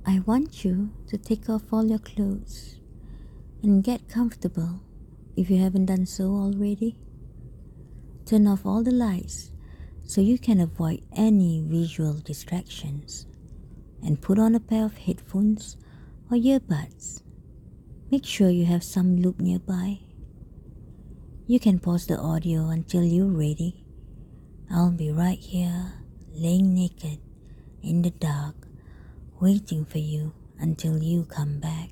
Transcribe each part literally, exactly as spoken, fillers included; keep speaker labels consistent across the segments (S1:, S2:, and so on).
S1: I want you to take off all your clothes and get comfortable if you haven't done so already. Turn off all the lights so you can avoid any visual distractions, and put on a pair of headphones or earbuds. Make sure you have some loop nearby. You can pause the audio until you're ready. I'll be right here, laying naked in the dark, waiting for you until you come back.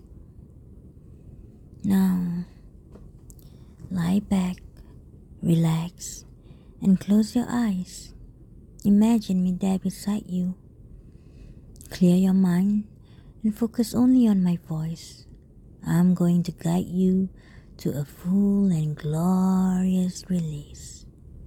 S1: Now, lie back, relax, and close your eyes. Imagine me there beside you. Clear your mind and focus only on my voice. I'm going to guide you to a full and glorious release.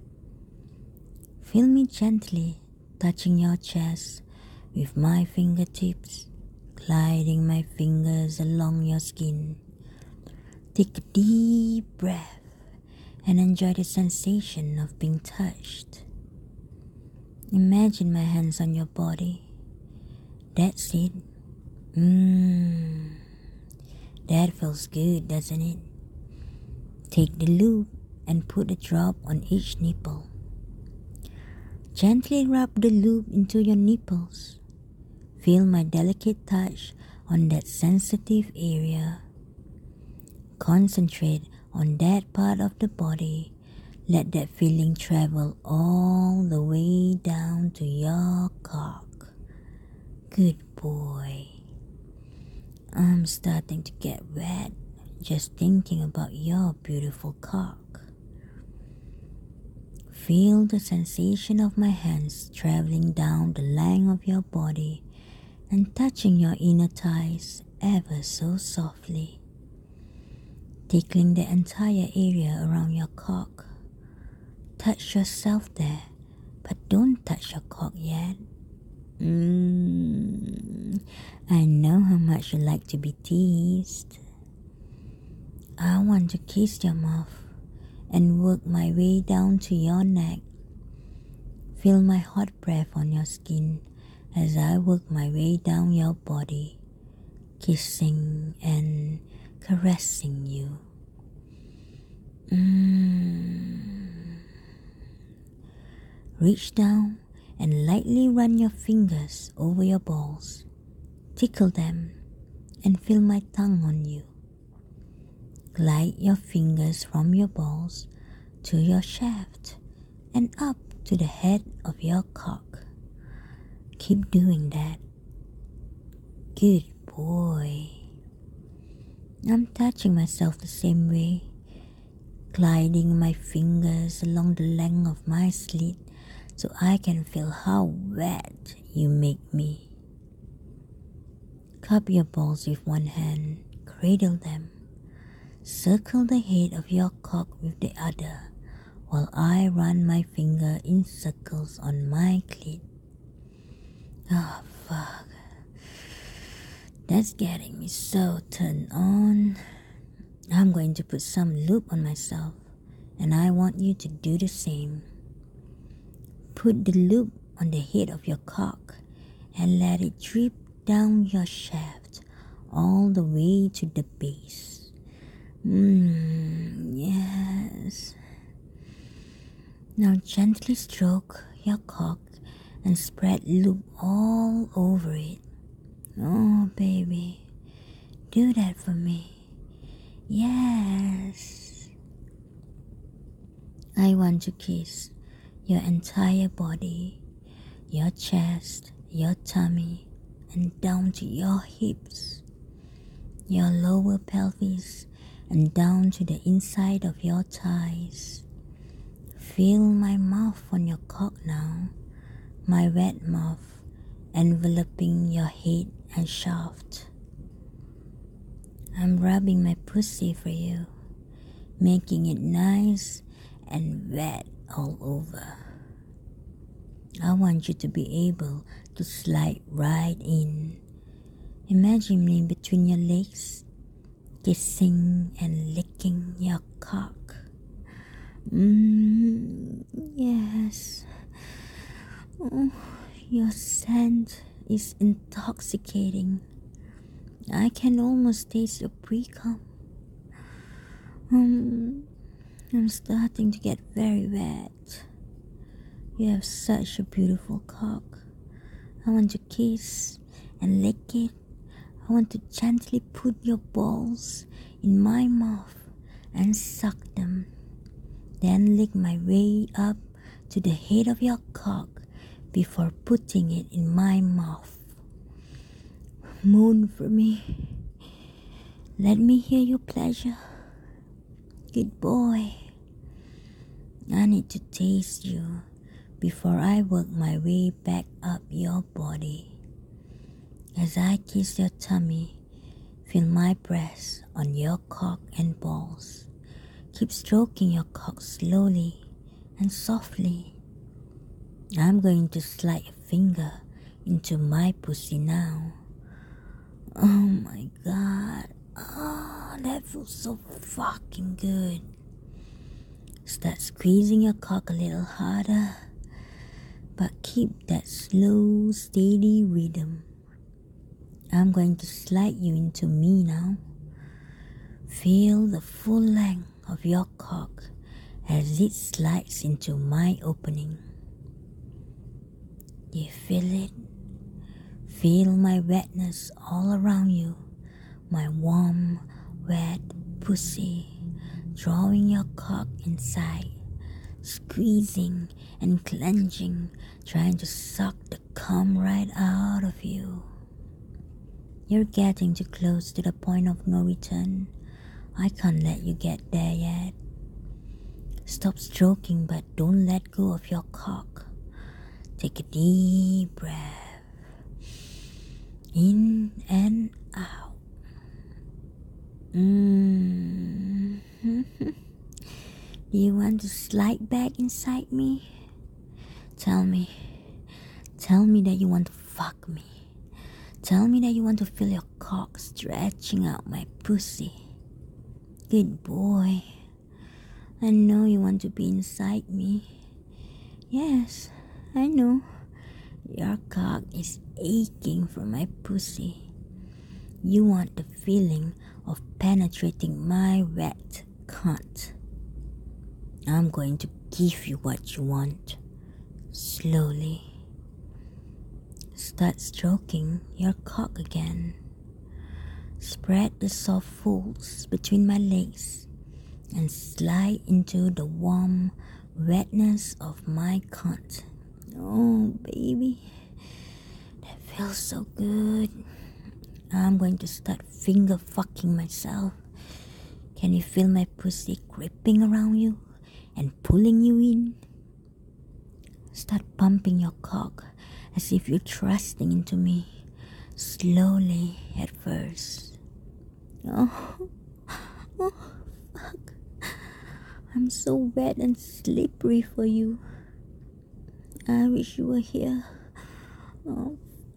S1: Feel me gently touching your chest with my fingertips, gliding my fingers along your skin. Take a deep breath and enjoy the sensation of being touched. Imagine my hands on your body. That's it. Mmm. That feels good, doesn't it? Take the loop and put a drop on each nipple. Gently rub the loop into your nipples. Feel my delicate touch on that sensitive area. Concentrate on that part of the body. Let that feeling travel all the way down to your cock. Good boy. I'm starting to get wet just thinking about your beautiful cock. Feel the sensation of my hands traveling down the length of your body and touching your inner thighs ever so softly, tickling the entire area around your cock. Touch yourself there, but don't touch your cock yet. Mmm, I know how much you like to be teased. I want to kiss your mouth and work my way down to your neck. Feel my hot breath on your skin as I work my way down your body, kissing and caressing you. Mmm. Reach down and lightly run your fingers over your balls. Tickle them and feel my tongue on you. Glide your fingers from your balls to your shaft and up to the head of your cock. Keep doing that. Good boy. I'm touching myself the same way, gliding my fingers along the length of my slit so I can feel how wet you make me. Cup your balls with one hand, cradle them. Circle the head of your cock with the other while I run my finger in circles on my clit. Oh, fuck. That's getting me so turned on. I'm going to put some lube on myself, and I want you to do the same. Put the lube on the head of your cock and let it drip down your shaft all the way to the base. Mmm, yes. Now gently stroke your cock and spread lube all over it. Oh, baby, do that for me. Yes. I want to kiss your entire body, your chest, your tummy, and down to your hips, your lower pelvis, and down to the inside of your thighs. Feel my mouth on your cock now, my wet mouth enveloping your head and shaft. I'm rubbing my pussy for you, making it nice and wet all over. I want you to be able to slide right in. Imagine me between your legs, kissing and licking your cock. Mmm, yes. Oh, your scent is intoxicating. I can almost taste your pre-cum. Um, I'm starting to get very wet. You have such a beautiful cock. I want to kiss and lick it. I want to gently put your balls in my mouth and suck them. Then lick my way up to the head of your cock before putting it in my mouth. Moan for me. Let me hear your pleasure. Good boy. I need to taste you before I work my way back up your body. As I kiss your tummy, feel my breath on your cock and balls. Keep stroking your cock slowly and softly. I'm going to slide a finger into my pussy now. Oh my god. Oh, that feels so fucking good. Start squeezing your cock a little harder, but keep that slow, steady rhythm. I'm going to slide you into me now. Feel the full length of your cock as it slides into my opening. You feel it? Feel my wetness all around you, my warm, wet pussy, drawing your cock inside, squeezing and clenching, trying to suck the cum right out of you. You're getting too close to the point of no return. I can't let you get there yet. Stop stroking, but don't let go of your cock. Take a deep breath. In and out. Mm. Do you want to slide back inside me? Tell me. Tell me that you want to fuck me. Tell me that you want to feel your cock stretching out my pussy. Good boy. I know you want to be inside me. Yes, I know. Your cock is aching for my pussy. You want the feeling of penetrating my wet cunt. I'm going to give you what you want. Slowly. Start stroking your cock again. Spread the soft folds between my legs and slide into the warm wetness of my cunt. Oh, baby, that feels so good. I'm going to start finger fucking myself. Can you feel my pussy gripping around you and pulling you in? Start pumping your cock as if you're thrusting into me, slowly at first. Oh, oh, fuck. I'm so wet and slippery for you. I wish you were here. Oh,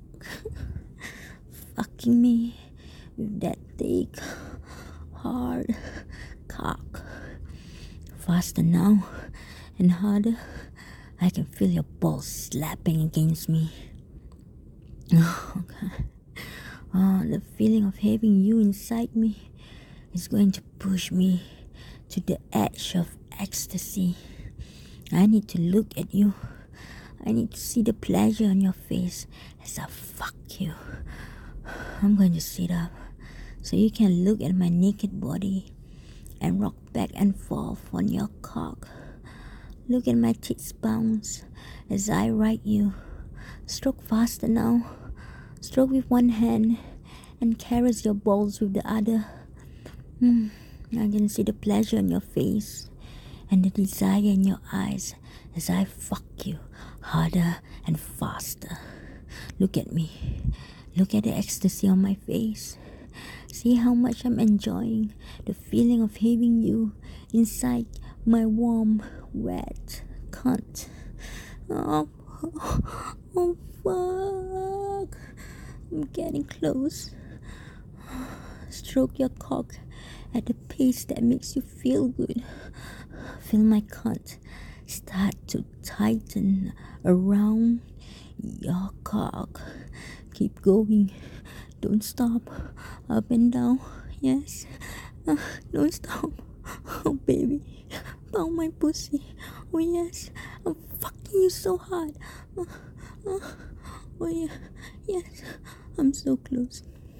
S1: fucking me with that thick, hard cock. Faster now and harder. I can feel your balls slapping against me. Oh, God. Oh, the feeling of having you inside me is going to push me to the edge of ecstasy. I need to look at you. I need to see the pleasure on your face as I fuck you. I'm going to sit up so you can look at my naked body and rock back and forth on your cock. Look at my tits bounce as I ride you. Stroke faster now. Stroke with one hand and caress your balls with the other. Mm, I can see the pleasure in your face and the desire in your eyes as I fuck you harder and faster. Look at me. Look at the ecstasy on my face. See how much I'm enjoying the feeling of having you inside my warm, wet cunt. Oh, oh, oh fuck. I'm getting close. Stroke your cock at a pace that makes you feel good. Feel my cunt start to tighten around your cock. Keep going. Don't stop. Up and down. Yes. Uh, don't stop. Oh, baby. Pound my pussy. Oh, yes. I'm fucking you so hard. Uh, uh, oh, yeah. Yes. I'm so close.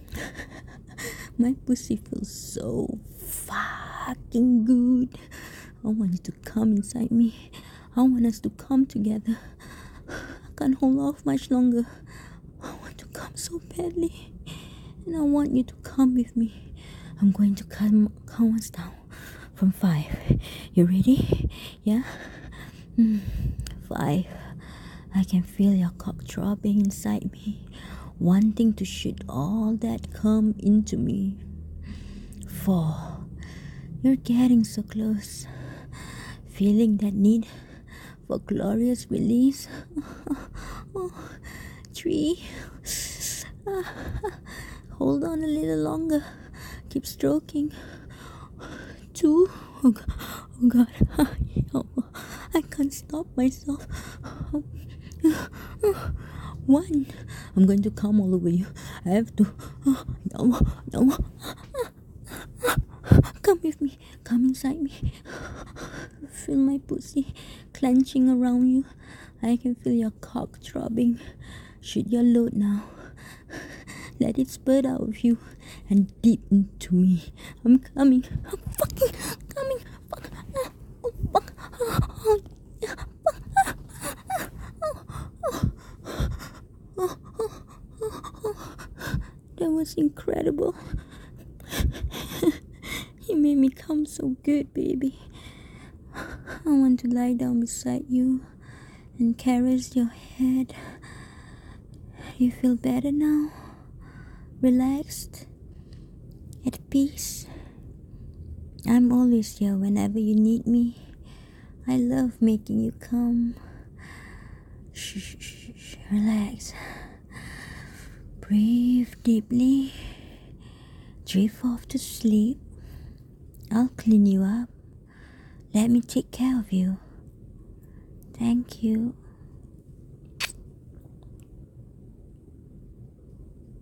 S1: My pussy feels so fucking good. I want you to come inside me. I want us to come together. I can't hold off much longer. I want to come so badly. And I want you to come with me. I'm going to count, count us down from five. You ready? Yeah? Mm, five. I can feel your cock throbbing inside me, wanting to shoot all that cum into me. Four. You're getting so close. Feeling that need for glorious release. Oh, three. Hold on a little longer. Keep stroking. Two. Oh God. Oh God. Oh, I can't stop myself. One. I'm going to come all over you. I have to. No, no. Come with me. Come inside me. Feel my pussy clenching around you. I can feel your cock throbbing. Shoot your load now. Let it spurt out of you and deep into me. I'm coming. I'm fucking coming. Fuck. Oh, fuck. Oh, yeah. Fuck. Oh, oh, oh, oh. That was incredible. You made me come so good, baby. I want to lie down beside you and caress your head. You feel better now? Relaxed? At peace? I'm always here whenever you need me. I love making you come. Shh, shh, shh, shh. Relax. Breathe deeply. Drift off to sleep. I'll clean you up. Let me take care of you. Thank you.